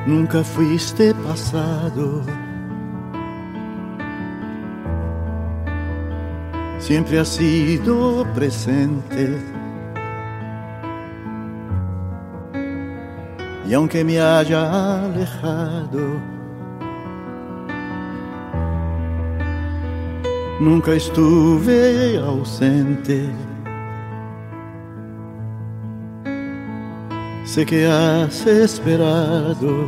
Nunca fuiste pasado, siempre has sido presente. Y aunque me haya alejado, nunca estuve ausente. Sé que has esperado,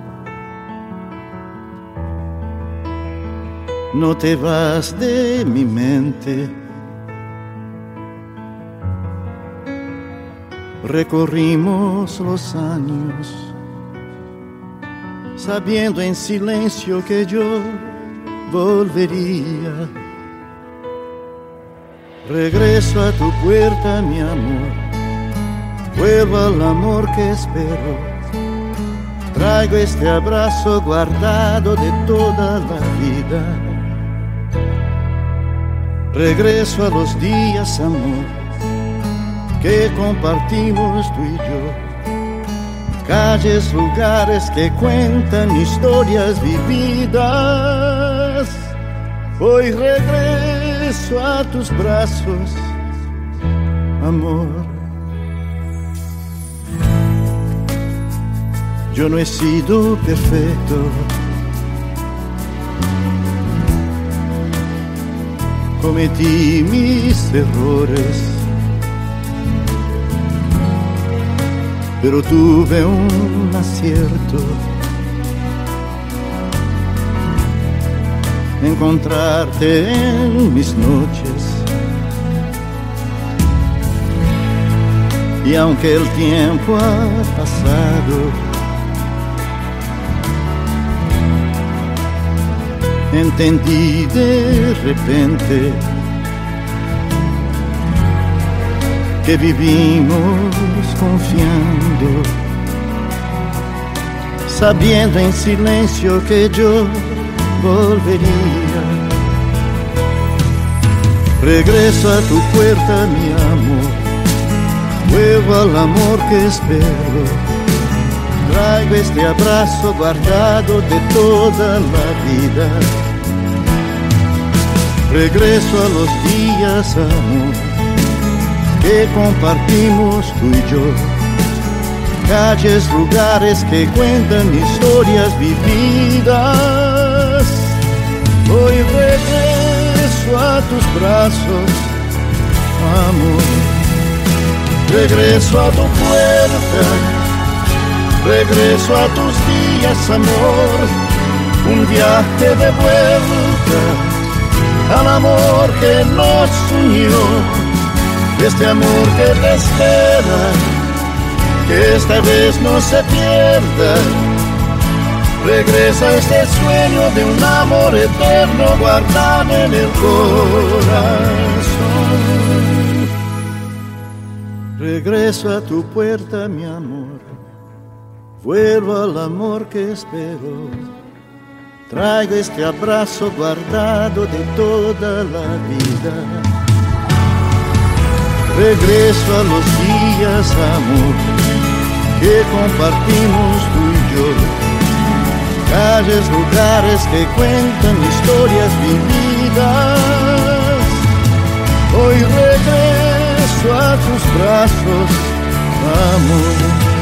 no te vas de mi mente. Recorrimos los años, sabiendo en silencio que yo volvería. Regreso a tu puerta, mi amor. Vuelvo al amor que espero. Traigo este abrazo guardado de toda la vida. Regreso a los días, amor, que compartimos tú y yo. Calles, lugares que cuentan historias vividas. Hoy regreso a tus brazos, amor. Yo no he sido perfecto, cometí mis errores, pero tuve un acierto: encontrarte en mis noches. Y aunque el tiempo ha pasado, entendí de repente que vivimos confiando, sabiendo en silencio que yo volvería. Regreso a tu puerta, mi amor, vuelvo al amor que espero. Traigo este abrazo guardado de toda la vida. Regreso a los días, amor, que compartimos tú y yo. Calles, lugares que cuentan historias vividas. Hoy regreso a tus brazos, amor. Regreso a tu puerta, regreso a tus días, amor. Un viaje de vuelta al amor que nos unió. Este amor que te espera, que esta vez no se pierda. Regresa este sueño de un amor eterno guardado en el corazón. Regreso a tu puerta, mi amor, vuelvo al amor que espero. Traigo este abrazo guardado de toda la vida. Regreso a los días, amor, que compartimos tú y yo. Calles, lugares que cuentan historias vividas. Hoy regreso a tus brazos, amor.